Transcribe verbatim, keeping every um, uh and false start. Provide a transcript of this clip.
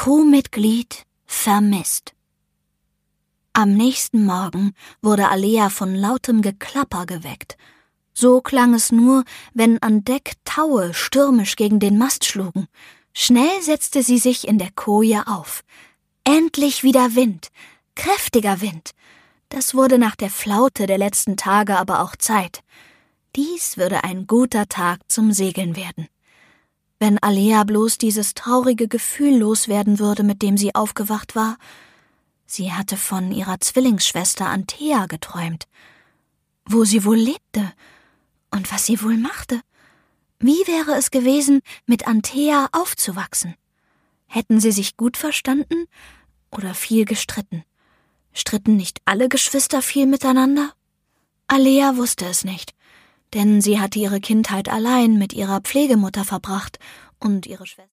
Crewmitglied vermisst. Am nächsten Morgen wurde Alea von lautem Geklapper geweckt. So klang es nur, wenn an Deck Taue stürmisch gegen den Mast schlugen. Schnell setzte sie sich in der Koje auf. Endlich wieder Wind, kräftiger Wind. Das wurde nach der Flaute der letzten Tage aber auch Zeit. Dies würde ein guter Tag zum Segeln werden. Wenn Alea bloß dieses traurige Gefühl loswerden würde, mit dem sie aufgewacht war. Sie hatte von ihrer Zwillingsschwester Anthea geträumt. Wo sie wohl lebte und was sie wohl machte. Wie wäre es gewesen, mit Anthea aufzuwachsen? Hätten sie sich gut verstanden oder viel gestritten? Stritten nicht alle Geschwister viel miteinander? Alea wusste es nicht, denn sie hatte ihre Kindheit allein mit ihrer Pflegemutter verbracht und ihre Schwester